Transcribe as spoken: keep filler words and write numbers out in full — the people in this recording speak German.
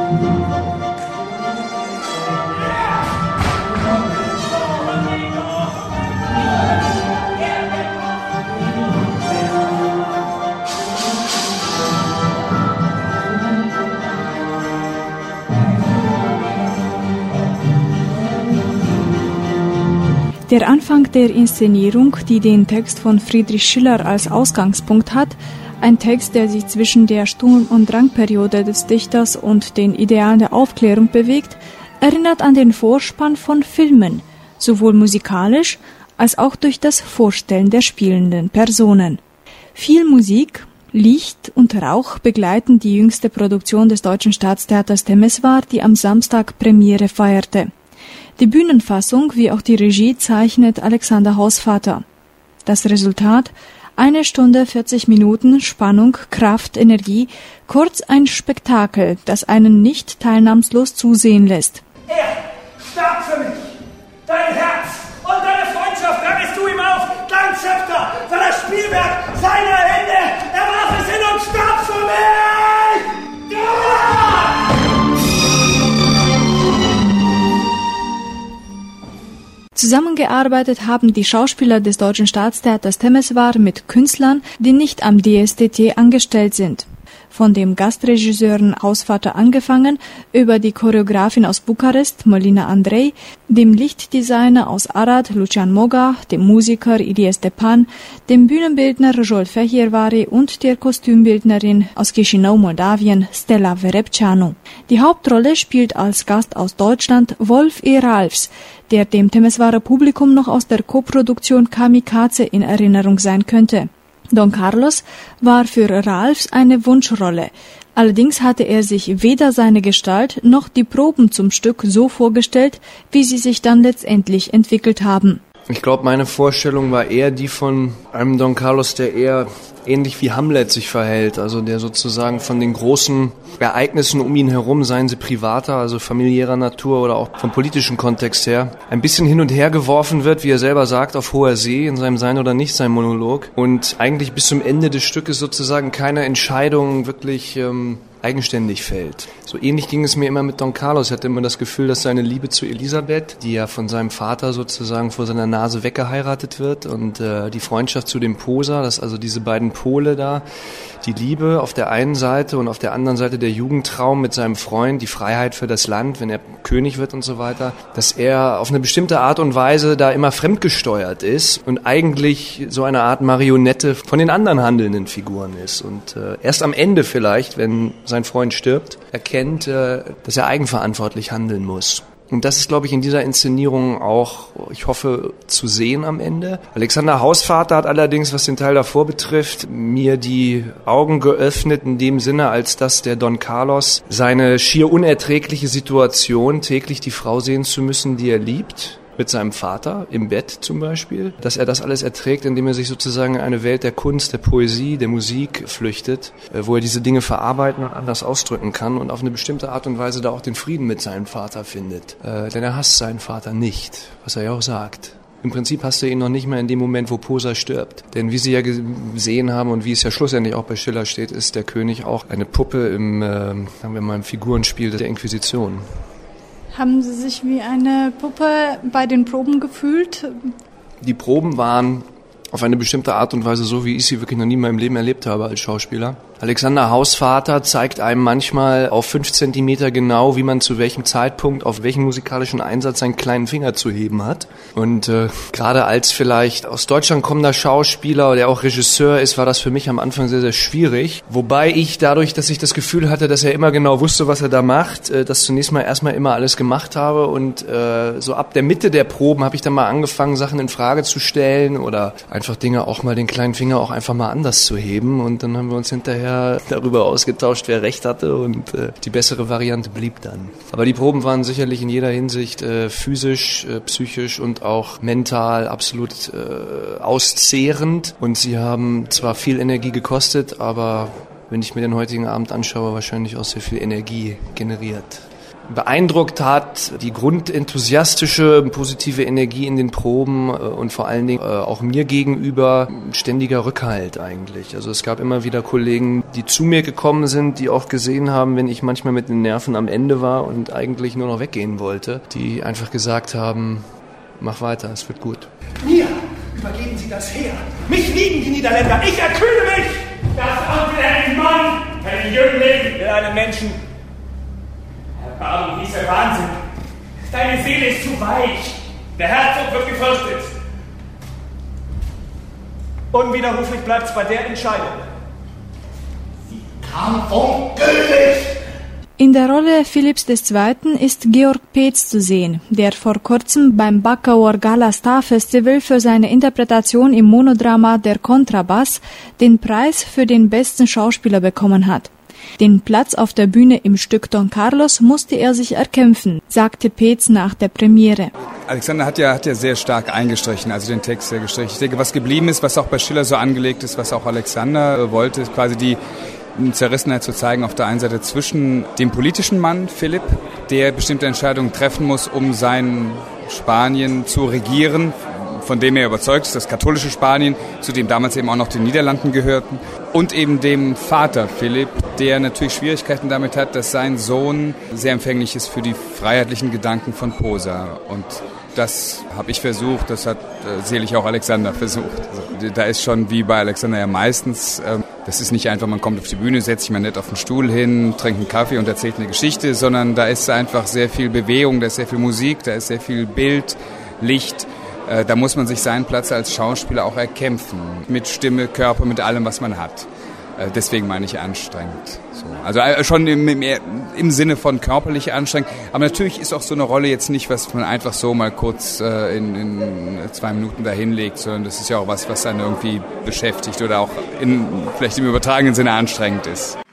Der Anfang der Inszenierung, die den Text von Friedrich Schiller als Ausgangspunkt hat, ein Text, der sich zwischen der Sturm- und Drangperiode des Dichters und den Idealen der Aufklärung bewegt, erinnert an den Vorspann von Filmen, sowohl musikalisch als auch durch das Vorstellen der spielenden Personen. Viel Musik, Licht und Rauch begleiten die jüngste Produktion des Deutschen Staatstheaters Temeswar, die am Samstag Premiere feierte. Die Bühnenfassung wie auch die Regie zeichnet Alexander Hausvater. Das Resultat: eine Stunde vierzig Minuten Spannung, Kraft, Energie, kurz ein Spektakel, das einen nicht teilnahmslos zusehen lässt. Er starb für mich. Dein Herz und deine Freundschaft drangest du ihm auf. Dein Zepter war das Spielwerk seiner Hände. Er warf es hin und starb für mich. Ja! Zusammengearbeitet haben die Schauspieler des Deutschen Staatstheaters Temeswar mit Künstlern, die nicht am D S T T angestellt sind. Von dem Gastregisseuren Hausvater angefangen, über die Choreografin aus Bukarest, Molina Andrei, dem Lichtdesigner aus Arad, Lucian Moga, dem Musiker Ilie Stepan, dem Bühnenbildner Joel Fehiervari und der Kostümbildnerin aus Chișinău, Moldawien, Stella Verepceanu. Die Hauptrolle spielt als Gast aus Deutschland Wolf E. Ralfs, der dem Temeswarer Publikum noch aus der Koproduktion Kamikaze in Erinnerung sein könnte. Don Carlos war für Ralfs eine Wunschrolle. Allerdings hatte er sich weder seine Gestalt noch die Proben zum Stück so vorgestellt, wie sie sich dann letztendlich entwickelt haben. Ich glaube, meine Vorstellung war eher die von einem Don Carlos, der eher ähnlich wie Hamlet sich verhält, also der sozusagen von den großen Ereignissen um ihn herum, seien sie privater, also familiärer Natur oder auch vom politischen Kontext her, ein bisschen hin und her geworfen wird, wie er selber sagt, auf hoher See in seinem Sein oder Nicht sein Monolog und eigentlich bis zum Ende des Stückes sozusagen keine Entscheidung wirklich ähm, eigenständig fällt. So ähnlich ging es mir immer mit Don Carlos. Ich hatte immer das Gefühl, dass seine Liebe zu Elisabeth, die ja von seinem Vater sozusagen vor seiner Nase weggeheiratet wird, und äh, die Freundschaft zu dem Poser, dass also diese beiden Pole da, die Liebe auf der einen Seite und auf der anderen Seite der Jugendtraum mit seinem Freund, die Freiheit für das Land, wenn er König wird und so weiter, dass er auf eine bestimmte Art und Weise da immer fremdgesteuert ist und eigentlich so eine Art Marionette von den anderen handelnden Figuren ist. Und äh, erst am Ende vielleicht, wenn sein Freund stirbt, erkennt, äh, dass er eigenverantwortlich handeln muss. Und das ist, glaube ich, in dieser Inszenierung auch, ich hoffe, zu sehen am Ende. Alexander Hausvater hat allerdings, was den Teil davor betrifft, mir die Augen geöffnet in dem Sinne, als dass der Don Carlos seine schier unerträgliche Situation, täglich die Frau sehen zu müssen, die er liebt, mit seinem Vater im Bett zum Beispiel, dass er das alles erträgt, indem er sich sozusagen in eine Welt der Kunst, der Poesie, der Musik flüchtet, wo er diese Dinge verarbeiten und anders ausdrücken kann und auf eine bestimmte Art und Weise da auch den Frieden mit seinem Vater findet. Äh, denn er hasst seinen Vater nicht, was er ja auch sagt. Im Prinzip hasst er ihn noch nicht mal in dem Moment, wo Posa stirbt. Denn wie Sie ja gesehen haben und wie es ja schlussendlich auch bei Schiller steht, ist der König auch eine Puppe im, äh, sagen wir mal, im Figurenspiel der Inquisition. Haben Sie sich wie eine Puppe bei den Proben gefühlt? Die Proben waren auf eine bestimmte Art und Weise so, wie ich sie wirklich noch nie in meinem Leben erlebt habe als Schauspieler. Alexander Hausvater zeigt einem manchmal auf fünf Zentimeter genau, wie man zu welchem Zeitpunkt, auf welchen musikalischen Einsatz seinen kleinen Finger zu heben hat. Und äh, gerade als vielleicht aus Deutschland kommender Schauspieler, der auch Regisseur ist, war das für mich am Anfang sehr, sehr schwierig. Wobei ich dadurch, dass ich das Gefühl hatte, dass er immer genau wusste, was er da macht, äh, das zunächst mal erstmal immer alles gemacht habe. Und äh, so ab der Mitte der Proben habe ich dann mal angefangen, Sachen in Frage zu stellen oder einfach Dinge auch mal, den kleinen Finger auch einfach mal anders zu heben. Und dann haben wir uns hinterher darüber ausgetauscht, wer recht hatte, und äh, die bessere Variante blieb dann. Aber die Proben waren sicherlich in jeder Hinsicht äh, physisch, äh, psychisch und auch mental absolut äh, auszehrend, und sie haben zwar viel Energie gekostet, aber wenn ich mir den heutigen Abend anschaue, wahrscheinlich auch sehr viel Energie generiert. beeindruckt hat, die grundenthusiastische, positive Energie in den Proben und vor allen Dingen auch mir gegenüber ständiger Rückhalt eigentlich. Also es gab immer wieder Kollegen, die zu mir gekommen sind, die auch gesehen haben, wenn ich manchmal mit den Nerven am Ende war und eigentlich nur noch weggehen wollte, die einfach gesagt haben, mach weiter, es wird gut. Mir übergeben Sie das Heer. Mich lieben die Niederländer, ich erkühne mich! Das Amt will einen Mann, keinen Jüngling, will einen Menschen. Warum dieser Wahnsinn? Deine Seele ist zu weich. Der Herzog wird gefürchtet. Unwiderruflich bleibt's bei der Entscheidung. Sie kam ungültig. In der Rolle Philipps der Zweite ist Georg Peetz zu sehen, der vor kurzem beim Backauer Gala Star Festival für seine Interpretation im Monodrama Der Kontrabass den Preis für den besten Schauspieler bekommen hat. Den Platz auf der Bühne im Stück Don Carlos musste er sich erkämpfen, sagte Peetz nach der Premiere. Alexander hat ja, hat ja sehr stark eingestrichen, also den Text sehr gestrichen. Ich denke, was geblieben ist, was auch bei Schiller so angelegt ist, was auch Alexander äh, wollte, ist quasi die Zerrissenheit zu zeigen auf der einen Seite zwischen dem politischen Mann, Philipp, der bestimmte Entscheidungen treffen muss, um sein Spanien zu regieren, von dem er überzeugt ist, das katholische Spanien, zu dem damals eben auch noch die Niederlanden gehörten, und eben dem Vater Philipp, der natürlich Schwierigkeiten damit hat, dass sein Sohn sehr empfänglich ist für die freiheitlichen Gedanken von Posa. Und das habe ich versucht, das hat äh, sicherlich auch Alexander versucht. Also, da ist schon wie bei Alexander ja meistens, äh, das ist nicht einfach, man kommt auf die Bühne, setzt sich mal nett auf den Stuhl hin, trinkt einen Kaffee und erzählt eine Geschichte, sondern da ist einfach sehr viel Bewegung, da ist sehr viel Musik, da ist sehr viel Bild, Licht. Da muss man sich seinen Platz als Schauspieler auch erkämpfen. Mit Stimme, Körper, mit allem, was man hat. Deswegen meine ich anstrengend. So. Also schon im, im, im Sinne von körperlich anstrengend. Aber natürlich ist auch so eine Rolle jetzt nicht, was man einfach so mal kurz äh, in, in zwei Minuten dahinlegt, sondern das ist ja auch was, was dann irgendwie beschäftigt oder auch in, vielleicht im übertragenen Sinne anstrengend ist.